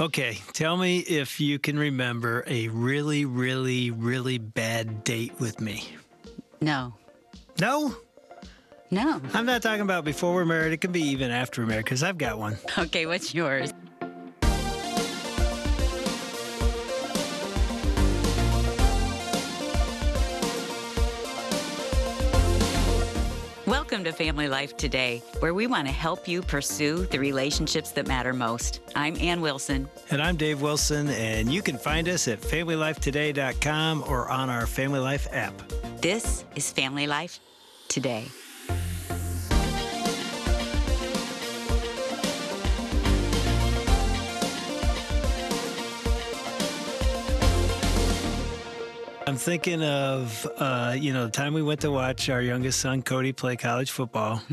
Okay, tell me if you can remember a really, really, really bad date with me. No. No? No. I'm not talking about before we're married. It can be even after we're married, because I've got one. Okay, what's yours? Welcome to Family Life Today, where we want to help you pursue the relationships that matter most. I'm Ann Wilson. And I'm Dave Wilson, and you can find us at FamilyLifeToday.com or on our Family Life app. This is Family Life Today. I'm thinking of, the time we went to watch our youngest son, Cody, play college football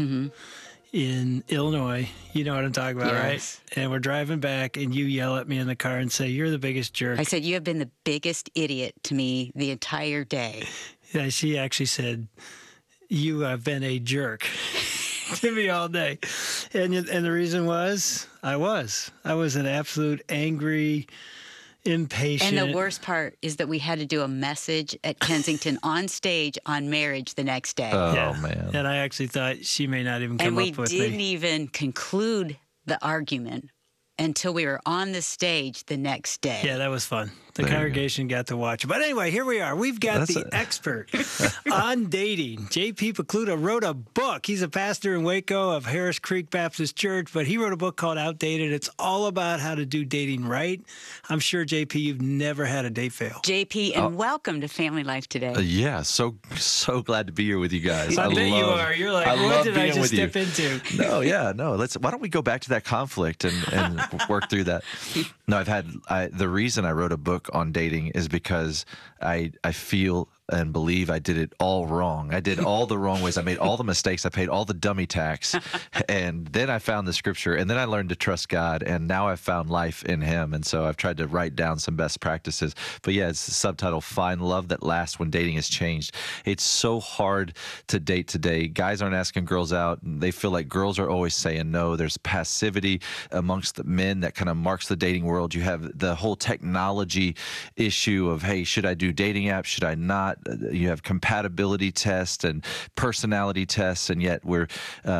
in Illinois. You know what I'm talking about, Yes. right? And we're driving back, and you yell at me in the car and say, "You're the biggest jerk." I said, you have been the biggest idiot to me the entire day. Yeah, she actually said, "You have been a jerk." To me all day. And the reason was, I was an absolute angry, impatient. And the worst part is that we had to do a message at Kensington on stage on marriage the next day. Oh, man. And I actually thought she may not even come And we up with didn't me. even conclude the argument until we were on the stage the next day. Yeah, that was fun. The There you go. congregation got to watch it. But anyway, here we are. We've got the expert on dating. J.P. Pokluda wrote a book. He's a pastor in Waco of Harris Creek Baptist Church, but he wrote a book called Outdated. It's all about how to do dating right. I'm sure, J.P., you've never had a date fail. JP, and welcome to Family Life Today. Yeah, so glad to be here with you guys. I bet you are. You're like, what did I just step into? No. Why don't we go back to that conflict and work through that? No, the reason I wrote a book on dating is because I feel and believe I did it all wrong. I did all the wrong ways. I made all the mistakes. I paid all the dummy tax. And then I found the scripture, and then I learned to trust God, and now I've found life in him. And so I've tried to write down some best practices. But yeah, it's the subtitle, Find Love That Lasts When Dating Has Changed. It's so hard to date today. Guys aren't asking girls out. They feel like girls are always saying no. There's passivity amongst the men that kind of marks the dating world. You have the whole technology issue of, hey, should I do dating apps? Should I not? You have compatibility tests and personality tests, and yet we're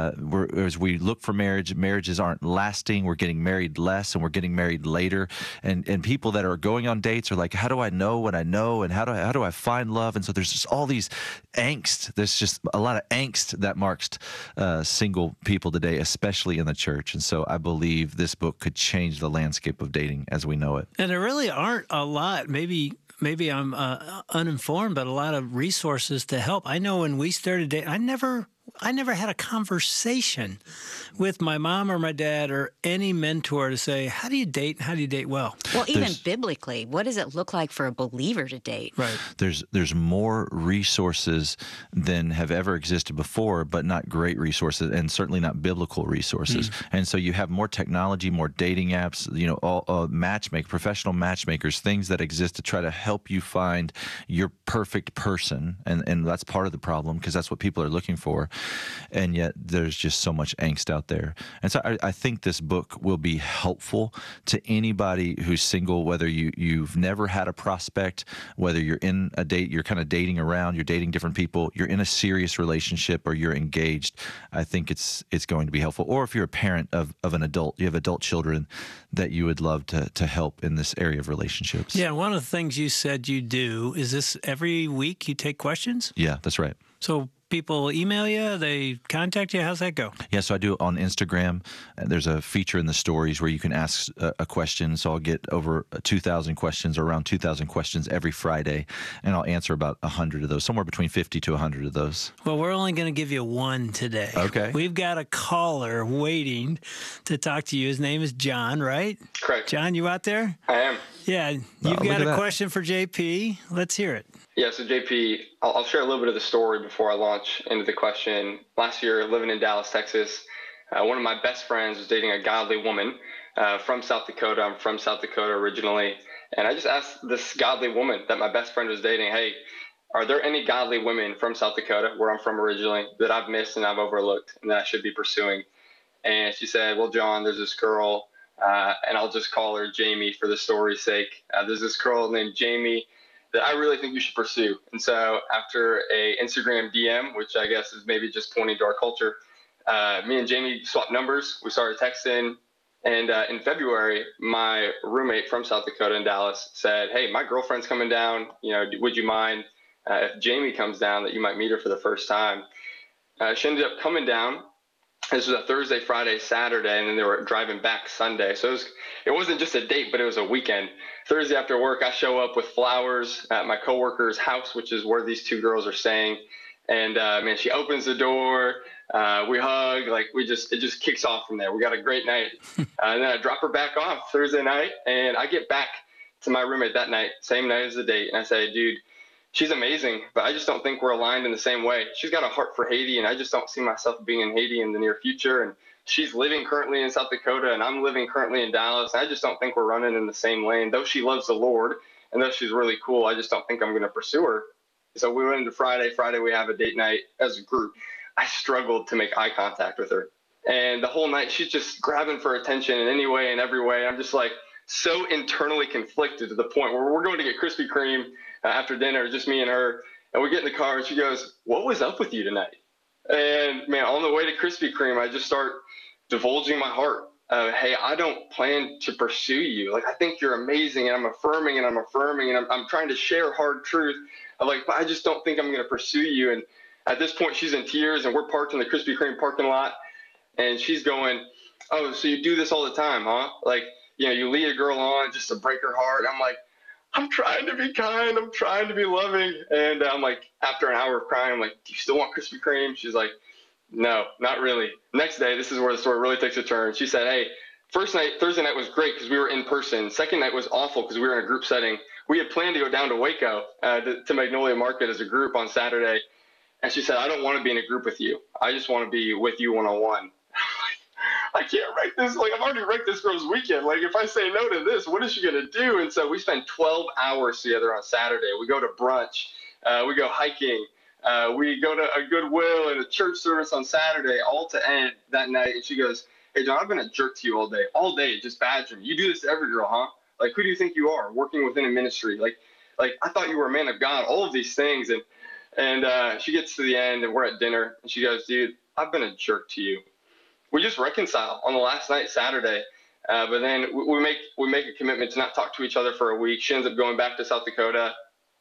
as we look for marriages aren't lasting. We're getting married less, and we're getting married later. And people that are going on dates are like, how do I know what I know, and how do I find love? And so there's just all these angst. There's just a lot of angst that marks single people today, especially in the church. And so I believe this book could change the landscape of dating as we know it. And there really aren't a lot, maybe I'm uninformed, but a lot of resources to help. I know when we started dating, I never had a conversation with my mom or my dad or any mentor to say, how do you date and how do you date well? Well, even biblically, what does it look like for a believer to date? Right. There's more resources than have ever existed before, but not great resources, and certainly not biblical resources. And so you have more technology, more dating apps, all professional matchmakers, things that exist to try to help you find your perfect person. And that's part of the problem, because that's what people are looking for. And yet there's just so much angst out there. And so I think this book will be helpful to anybody who's single, whether you've never had a prospect, whether you're in a date, you're kind of dating around, you're dating different people, you're in a serious relationship, or you're engaged. I think it's going to be helpful. Or if you're a parent of an adult, you have adult children that you would love to help in this area of relationships. Yeah, one of the things you said you do is this every week you take questions? Yeah, that's right. So people email you, they contact you. How's that go? Yeah, so I do it on Instagram. There's a feature in the stories where you can ask a question. So I'll get over 2,000 questions, or around 2,000 questions every Friday, and I'll answer about 100 of those, somewhere between 50 to 100 of those. Well, we're only going to give you one today. Okay. We've got a caller waiting to talk to you. His name is John, right? Correct. John, you out there? I am. Yeah, you've look got at a that. question for JP. Let's hear it. Yeah, so JP, I'll share a little bit of the story before I launch into the question. Last year, living in Dallas, Texas, one of my best friends was dating a godly woman from South Dakota. I'm from South Dakota originally. And I just asked this godly woman that my best friend was dating, hey, are there any godly women from South Dakota, where I'm from originally, that I've missed and I've overlooked and that I should be pursuing? And she said, well, John, there's this girl and I'll just call her Jamie for the story's sake. There's this girl named Jamie that I really think you should pursue. And so after a Instagram DM, which I guess is maybe just pointing to our culture, me and Jamie swapped numbers. We started texting. And in February, my roommate from South Dakota in Dallas said, hey, my girlfriend's coming down. Would you mind if Jamie comes down, that you might meet her for the first time? She ended up coming down. This was a Thursday, Friday, Saturday, and then they were driving back Sunday. So it wasn't just a date, but it was a weekend. Thursday after work, I show up with flowers at my coworker's house, which is where these two girls are staying. And man, she opens the door. We hug. It just kicks off from there. We got a great night. And then I drop her back off Thursday night, and I get back to my roommate that night, same night as the date, and I say, dude, she's amazing, but I just don't think we're aligned in the same way. She's got a heart for Haiti, and I just don't see myself being in Haiti in the near future. And she's living currently in South Dakota, and I'm living currently in Dallas. And I just don't think we're running in the same lane. Though she loves the Lord, and though she's really cool, I just don't think I'm going to pursue her. So we went into Friday. Friday, we have a date night as a group. I struggled to make eye contact with her. And the whole night, she's just grabbing for attention in any way and every way. I'm just like so internally conflicted to the point where we're going to get Krispy Kreme after dinner, just me and her. And we get in the car, and she goes, what was up with you tonight? And, man, on the way to Krispy Kreme, I just start divulging my heart. Hey, I don't plan to pursue you. I think you're amazing, and I'm affirming, and I'm trying to share hard truth. But I just don't think I'm going to pursue you. And at this point, she's in tears, and we're parked in the Krispy Kreme parking lot, and she's going, oh, so you do this all the time, huh? You lead a girl on just to break her heart. I'm like, I'm trying to be kind. I'm trying to be loving. And I'm like, after an hour of crying, I'm like, do you still want Krispy Kreme? She's like, no, not really. Next day, this is where the story really takes a turn. She said, hey, first night, Thursday night was great because we were in person. Second night was awful because we were in a group setting. We had planned to go down to Waco to Magnolia Market as a group on Saturday. And she said, I don't want to be in a group with you. I just want to be with you one-on-one. I can't wreck this. I've already wrecked this girl's weekend. If I say no to this, what is she going to do? And so we spend 12 hours together on Saturday. We go to brunch. We go hiking. We go to a Goodwill and a church service on Saturday, all to end that night. And she goes, hey, John, I've been a jerk to you all day, just badgering. You do this to every girl, huh? Who do you think you are, working within a ministry? I thought you were a man of God, all of these things. And she gets to the end, and we're at dinner, and she goes, dude, I've been a jerk to you. We just reconcile on the last night, Saturday. But then we make a commitment to not talk to each other for a week. She ends up going back to South Dakota,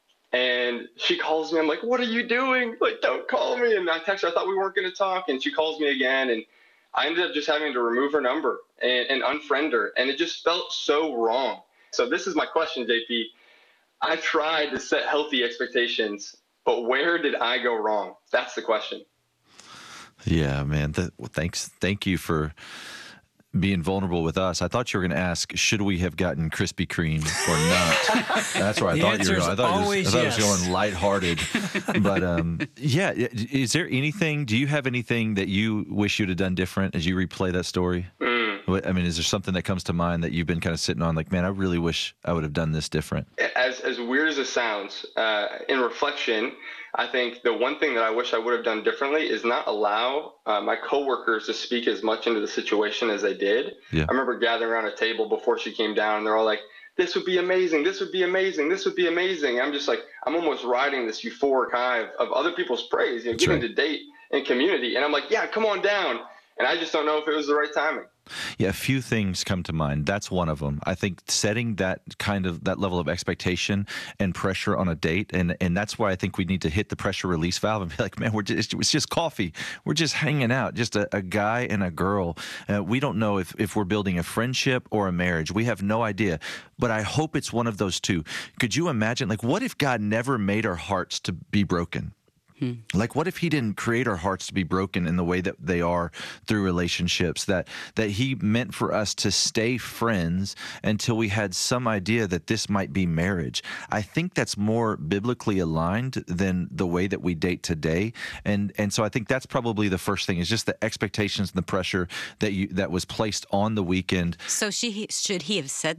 and she calls me. I'm like, what are you doing? Don't call me. And I text her, I thought we weren't going to talk. And she calls me again, and I ended up just having to remove her number and unfriend her. And it just felt so wrong. So this is my question, JP. I tried to set healthy expectations, but where did I go wrong? That's the question. Yeah, man. Thank you for being vulnerable with us. I thought you were going to ask, should we have gotten Krispy Kreme or not? That's where I thought you were going. I thought it was going lighthearted. But yeah, is there anything? Do you have anything that you wish you'd have done different as you replay that story? I mean, is there something that comes to mind that you've been kind of sitting on, man, I really wish I would have done this different? As weird as it sounds, in reflection, I think the one thing that I wish I would have done differently is not allow my coworkers to speak as much into the situation as they did. Yeah. I remember gathering around a table before she came down, and they're all like, this would be amazing. This would be amazing. This would be amazing. I'm just I'm almost riding this euphoric high of other people's praise, getting to date and community. And I'm like, yeah, come on down. And I just don't know if it was the right timing. Yeah, a few things come to mind. That's one of them. I think setting that level of expectation and pressure on a date, and that's why I think we need to hit the pressure release valve and be like, man, it's just coffee. We're just hanging out, just a guy and a girl. We don't know if we're building a friendship or a marriage. We have no idea. But I hope it's one of those two. Could you imagine, what if God never made our hearts to be broken? What if he didn't create our hearts to be broken in the way that they are through relationships, that he meant for us to stay friends until we had some idea that this might be marriage? I think that's more biblically aligned than the way that we date today. And so I think that's probably the first thing, is just the expectations and the pressure that was placed on the weekend. So should he have said that?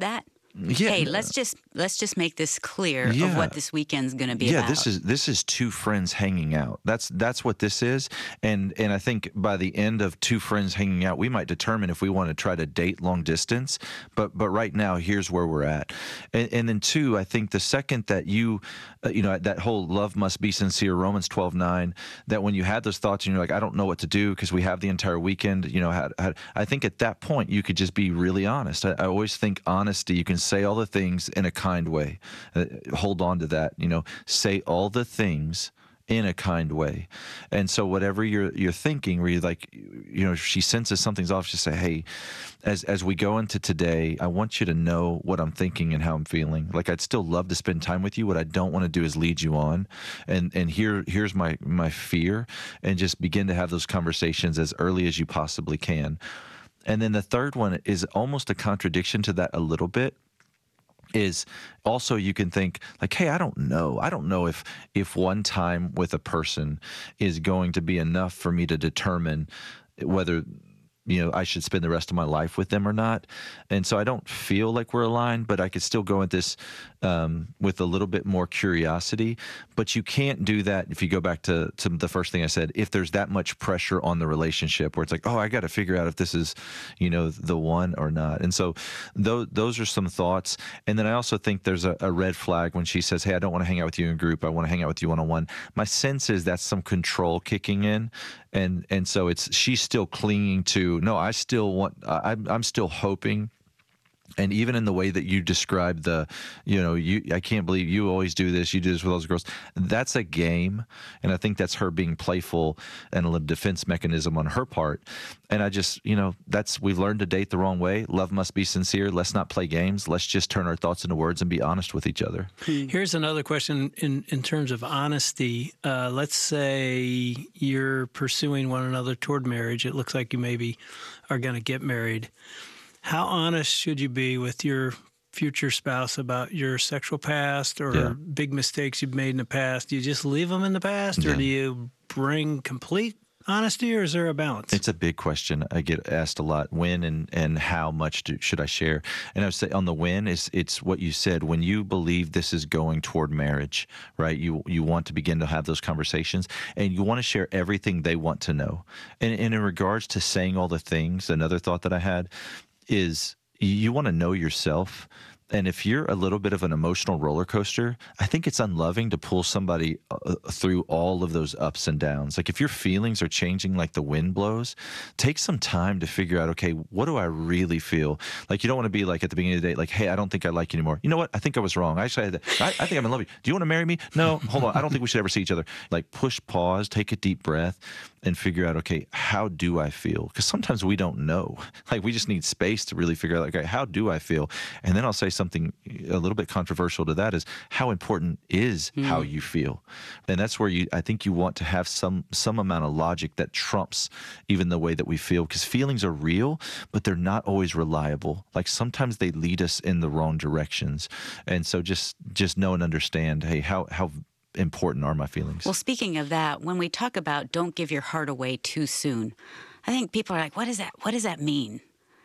Yeah. Hey, let's just make this clear of what this weekend's going to be about. Yeah, this is two friends hanging out. That's what this is. And I think by the end of two friends hanging out, we might determine if we want to try to date long distance. But right now, here's where we're at. And then two, I think the second that you know, that whole love must be sincere, Romans 12:9, that when you had those thoughts and you're like, I don't know what to do because we have the entire weekend, you know, I think at that point you could just be really honest. I always think honesty, you can say all the things in a kind way. Hold on to that, you know, say all the things in a kind way. And so whatever you're thinking, where you're like, you know, if she senses something's off, just say, hey, as we go into today, I want you to know what I'm thinking and how I'm feeling. Like, I'd still love to spend time with you. What I don't want to do is lead you on. And here's my fear, and just begin to have those conversations as early as you possibly can. And then the third one is almost a contradiction to that a little bit, is also you can think like, hey, I don't know if one time with a person is going to be enough for me to determine whether, you know, I should spend the rest of my life with them or not. And so I don't feel like we're aligned, but I could still go at this with a little bit more curiosity. But you can't do that if you go back to the first thing I said, if there's that much pressure on the relationship where it's like, oh, I got to figure out if this is, you know, the one or not. And so those are some thoughts. And then I also think there's a red flag when she says, hey, I don't want to hang out with you in group. I want to hang out with you one-on-one. My sense is that's some control kicking in. And so she's still clinging to, no, I still want, I'm still hoping. And even in the way that you describe I can't believe you always do this. You do this with those girls. That's a game. And I think that's her being playful and a little defense mechanism on her part. And I just, you know, we've learned to date the wrong way. Love must be sincere. Let's not play games. Let's just turn our thoughts into words and be honest with each other. Here's another question in terms of honesty. Let's say you're pursuing one another toward marriage. It looks like you maybe are going to get married. How honest should you be with your future spouse about your sexual past or big mistakes you've made in the past? Do you just leave them in the past, or do you bring complete honesty, or is there a balance? It's a big question. I get asked a lot. When and how much should I share? And I would say on the when, it's what you said. When you believe this is going toward marriage, right? You want to begin to have those conversations, and you want to share everything they want to know. And in regards to saying all the things, another thought that I had is you want to know yourself. And if you're a little bit of an emotional roller coaster, I think it's unloving to pull somebody through all of those ups and downs. Like, if your feelings are changing like the wind blows, take some time to figure out, okay, what do I really feel? Like, you don't want to be like at the beginning of the day, like, hey, I don't think I like you anymore. You know what? I think I was wrong. I think I'm in love with you. Do you want to marry me? No, hold on. I don't think we should ever see each other. Like, push pause, take a deep breath, and figure out, okay, how do I feel? Because sometimes we don't know. Like, we just need space to really figure out, like, okay, how do I feel? And then I'll say something a little bit controversial to that, is how important is how you feel. And that's where I think you want to have some amount of logic that trumps even the way that we feel, because feelings are real, but they're not always reliable. Like, sometimes they lead us in the wrong directions. And so just know and understand, hey, how important are my feelings? Well, speaking of that, when we talk about don't give your heart away too soon, I think people are like, what is that? What does that mean?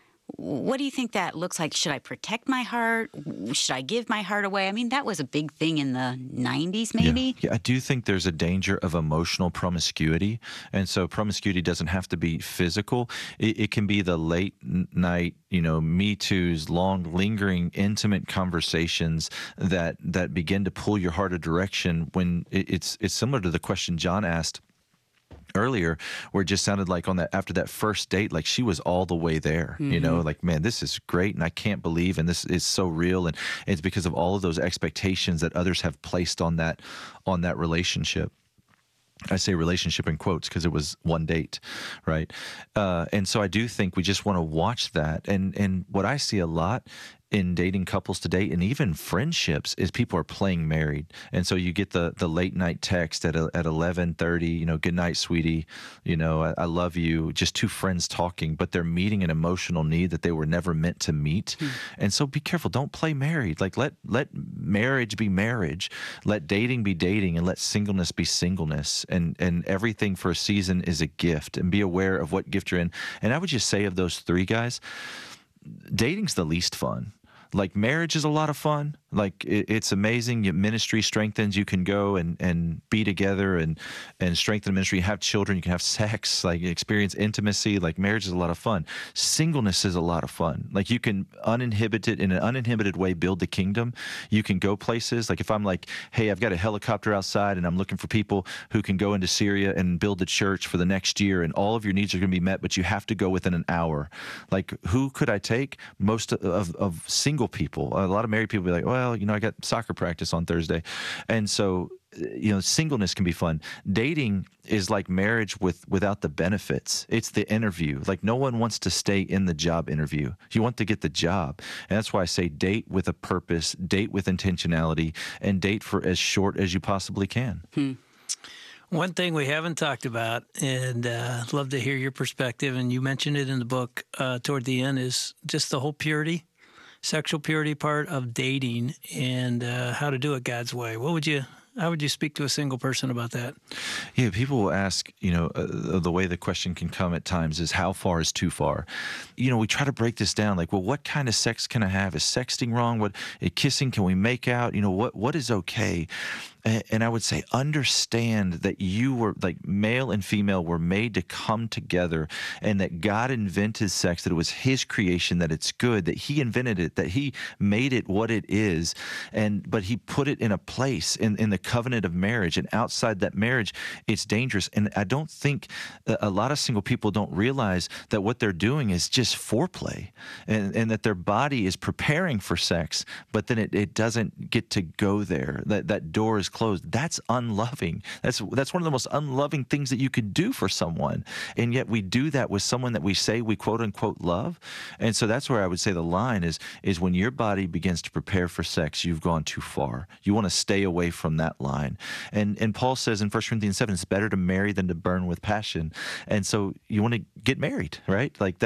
What do you think that looks like? Should I protect my heart? Should I give my heart away? I mean, that was a big thing in the 90s, maybe. Yeah, I do think there's a danger of emotional promiscuity. And so promiscuity doesn't have to be physical. It can be the late night, Me Too's, long, lingering, intimate conversations that begin to pull your heart a direction when it's similar to the question John asked earlier, where it just sounded like after that first date, like she was all the way there, like, man, this is great and I can't believe, and this is so real. And it's because of all of those expectations that others have placed on that relationship. I say relationship in quotes because it was one date, right? And so I do think we just want to watch that. And what I see a lot in dating couples today, and even friendships, is people are playing married. And so you get the late night text at 11:30, good night, sweetie, I love you, just two friends talking, but they're meeting an emotional need that they were never meant to meet. And so be careful, don't play married. Like, let marriage be marriage, let dating be dating, and let singleness be singleness. And everything for a season is a gift, and be aware of what gift you're in. And I would just say, of those three guys, dating's the least fun. Like marriage is a lot of fun. Like it's amazing. Your ministry strengthens. You can go and be together and strengthen the ministry. Have children. You can have sex. Like experience intimacy. Like marriage is a lot of fun. Singleness is a lot of fun. Like you can in an uninhibited way build the kingdom. You can go places. Like if I'm like, hey, I've got a helicopter outside and I'm looking for people who can go into Syria and build a church for the next year, and all of your needs are going to be met, but you have to go within an hour. Like who could I take? Most of single people. A lot of married people be like, well, I got soccer practice on Thursday. And so, singleness can be fun. Dating is like marriage without the benefits. It's the interview. Like no one wants to stay in the job interview. You want to get the job. And that's why I say date with a purpose, date with intentionality, and date for as short as you possibly can. One thing we haven't talked about, and I'd love to hear your perspective, and you mentioned it in the book toward the end, is just the whole purity, sexual purity part of dating, and how to do it God's way. How would you speak to a single person about that? Yeah, people will ask, the way the question can come at times is how far is too far? We try to break this down like, well, what kind of sex can I have? Is sexting wrong? What kissing? Can we make out? What is okay? And I would say, understand that you were, like male and female, were made to come together, and that God invented sex, that it was his creation, that it's good, that he invented it, that he made it what it is. But he put it in a place in the covenant of marriage, and outside that marriage, it's dangerous. And I don't think a lot of single people don't realize that what they're doing is just foreplay, and that their body is preparing for sex, but then it doesn't get to go there. That door is closed. That's unloving. That's one of the most unloving things that you could do for someone. And yet we do that with someone that we say we quote unquote love. And so that's where I would say the line is when your body begins to prepare for sex, you've gone too far. You want to stay away from that line. And Paul says in 1 Corinthians 7, it's better to marry than to burn with passion. And so you want to get married, right? Like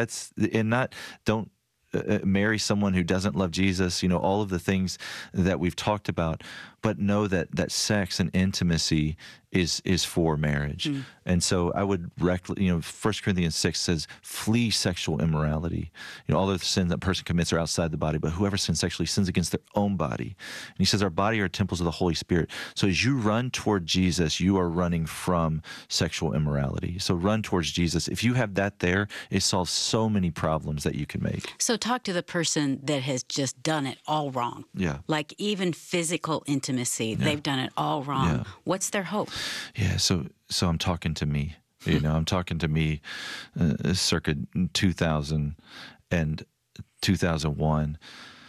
don't marry someone who doesn't love Jesus, all of the things that we've talked about, but know that sex and intimacy is for marriage. And so I would 1 Corinthians 6 says, flee sexual immorality. All of the sins that a person commits are outside the body, but whoever sins sexually sins against their own body. And he says our body are temples of the Holy Spirit. So as you run toward Jesus, you are running from sexual immorality. So run towards Jesus. If you have that there, it solves so many problems that you can make. So talk to the person that has just done it all wrong. Yeah. Like even physical intimacy, they've done it all wrong. Yeah. What's their hope? Yeah, so I'm talking to me. I'm talking to me circa 2000 and 2001.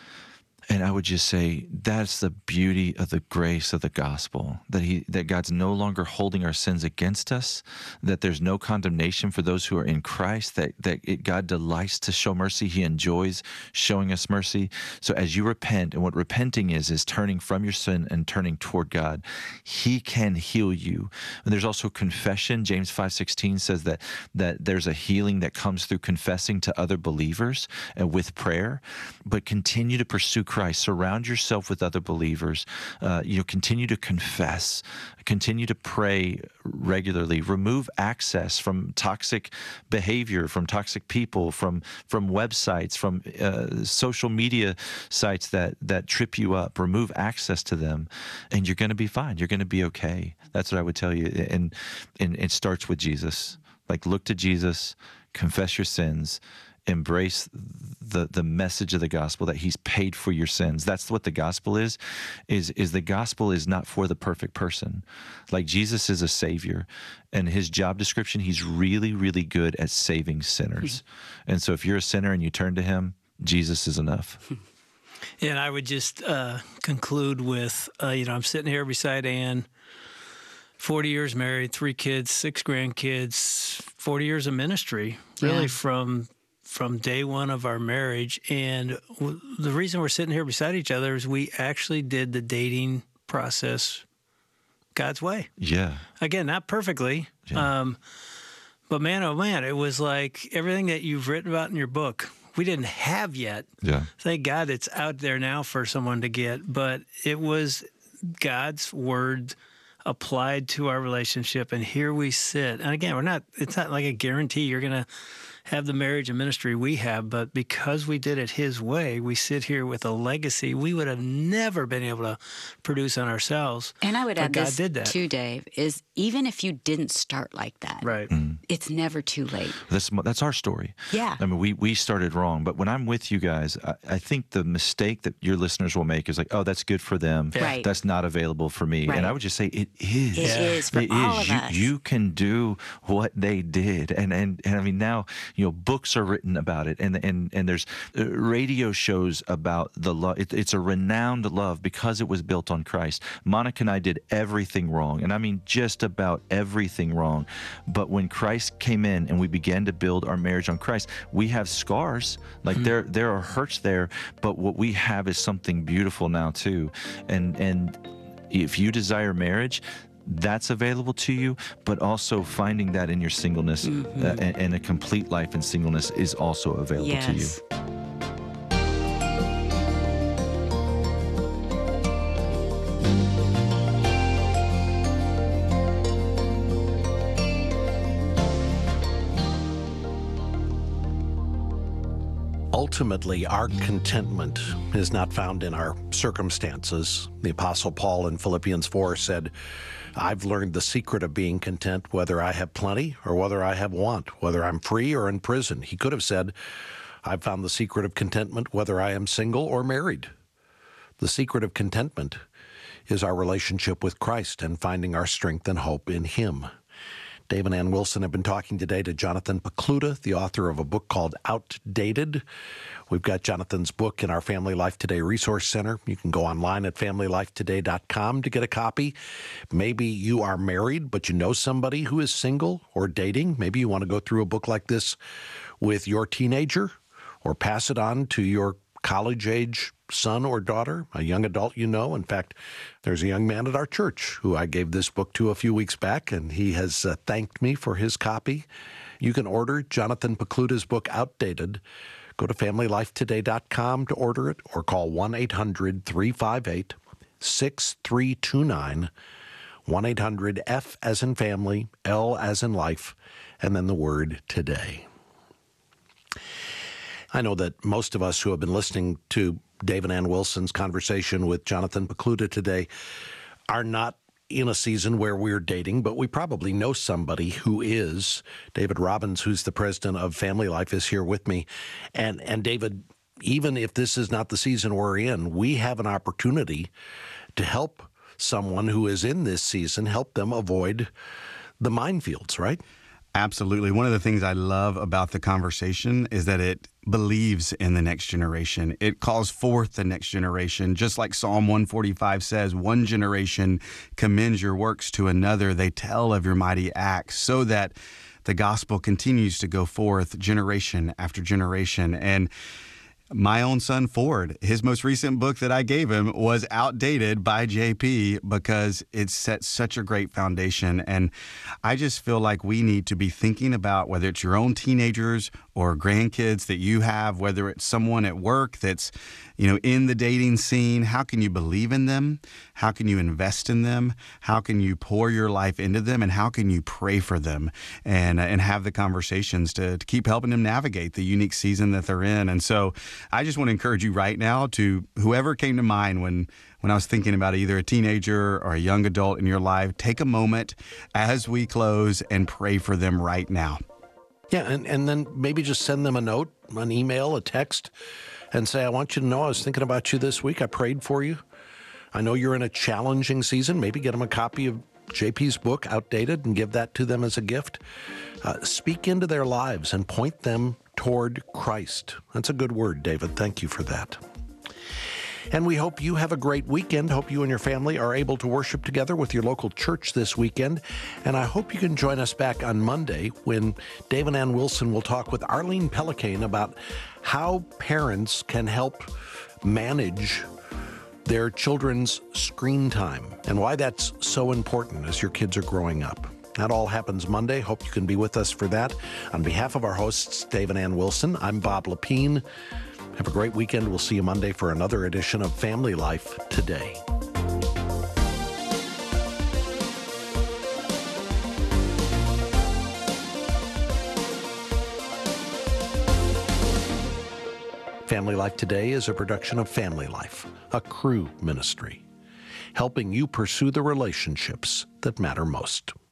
And I would just say that's the beauty of the grace of the gospel, that God's no longer holding our sins against us, that there's no condemnation for those who are in Christ, that God delights to show mercy. He enjoys showing us mercy. So as you repent, and what repenting is turning from your sin and turning toward God, he can heal you. And there's also confession. James 5:16 says that there's a healing that comes through confessing to other believers and with prayer, but continue to pursue Christ. Surround yourself with other believers. Continue to confess. Continue to pray regularly. Remove access from toxic behavior, from toxic people, from websites, from social media sites that trip you up. Remove access to them, and you're going to be fine. You're going to be okay. That's what I would tell you. And it starts with Jesus. Like, look to Jesus, confess your sins, embrace the message of the gospel that he's paid for your sins. That's what the gospel is the gospel is not for the perfect person. Like, Jesus is a savior, and his job description, he's really, really good at saving sinners. And so if you're a sinner and you turn to him, Jesus is enough. And I would just conclude with, I'm sitting here beside Ann, 40 years married, 3 kids, 6 grandkids, 40 years of ministry, really from day one of our marriage. And the reason we're sitting here beside each other is we actually did the dating process God's way. Yeah. Again, not perfectly. Yeah. But man, oh man, it was like everything that you've written about in your book, we didn't have yet. Yeah. Thank God it's out there now for someone to get. But it was God's word applied to our relationship. And here we sit. And again, it's not like a guarantee you're going to have the marriage and ministry we have, but because we did it his way, we sit here with a legacy we would have never been able to produce on ourselves. And I would add God this did that. too, Dave, is even if you didn't start like that, Right. it's never too late. That's our story. Yeah. I mean, we started wrong, but when I'm with you guys, I think the mistake that your listeners will make is like, oh, that's good for them. Yeah. Right. That's not available for me. Right. And I would just say it is. It is for all of us. You can do what they did. And I mean, now, books are written about it, and there's radio shows about the love. It's a renowned love because it was built on Christ. Monica and I did everything wrong, and I mean just about everything wrong. But when Christ came in and we began to build our marriage on Christ, we have scars. Like there are hurts there, but what we have is something beautiful now too. And if you desire marriage, that's available to you, but also finding that in your singleness and a complete life in singleness is also available to you. Ultimately, our contentment is not found in our circumstances. The Apostle Paul in Philippians 4 said, I've learned the secret of being content, whether I have plenty or whether I have want, whether I'm free or in prison. He could have said, I've found the secret of contentment, whether I am single or married. The secret of contentment is our relationship with Christ and finding our strength and hope in Him. Dave and Ann Wilson have been talking today to Jonathan Pokluda, the author of a book called Outdated. We've got Jonathan's book in our Family Life Today Resource Center. You can go online at familylifetoday.com to get a copy. Maybe you are married, but you know somebody who is single or dating. Maybe you want to go through a book like this with your teenager or pass it on to your college-age son or daughter, a young adult you know. In fact, there's a young man at our church who I gave this book to a few weeks back, and he has thanked me for his copy. You can order Jonathan Pokluda's book, Outdated. Go to familylifetoday.com to order it or call 1-800-358-6329, 1-800-F as in family, L as in life, and then the word today. I know that most of us who have been listening to Dave and Ann Wilson's conversation with Jonathan Pokluda today are not in a season where we're dating, but we probably know somebody who is. David Robbins, who's the president of Family Life, is here with me. And David, even if this is not the season we're in, we have an opportunity to help someone who is in this season, help them avoid the minefields, right? Absolutely. One of the things I love about the conversation is that it believes in the next generation. It calls forth the next generation. Just like Psalm 145 says, one generation commends your works to another. They tell of your mighty acts, so that the gospel continues to go forth generation after generation. And my own son, Ford, his most recent book that I gave him was Outdated by JP because it set such a great foundation. And I just feel like we need to be thinking about whether it's your own teenagers or grandkids that you have, whether it's someone at work that's, in the dating scene. How can you believe in them? How can you invest in them? How can you pour your life into them? And how can you pray for them and have the conversations to keep helping them navigate the unique season that they're in? And so I just want to encourage you right now, to whoever came to mind when I was thinking about either a teenager or a young adult in your life, take a moment as we close and pray for them right now. Yeah, and then maybe just send them a note, an email, a text, and say, I want you to know I was thinking about you this week. I prayed for you. I know you're in a challenging season. Maybe get them a copy of JP's book, Outdated, and give that to them as a gift. Speak into their lives and point them toward Christ. That's a good word, David. Thank you for that. And we hope you have a great weekend. Hope you and your family are able to worship together with your local church this weekend. And I hope you can join us back on Monday when Dave and Ann Wilson will talk with Arlene Pellicane about how parents can help manage their children's screen time and why that's so important as your kids are growing up. That all happens Monday. Hope you can be with us for that. On behalf of our hosts, Dave and Ann Wilson, I'm Bob Lepine. Have a great weekend. We'll see you Monday for another edition of Family Life Today. Family Life Today is a production of Family Life, a Cru ministry, helping you pursue the relationships that matter most.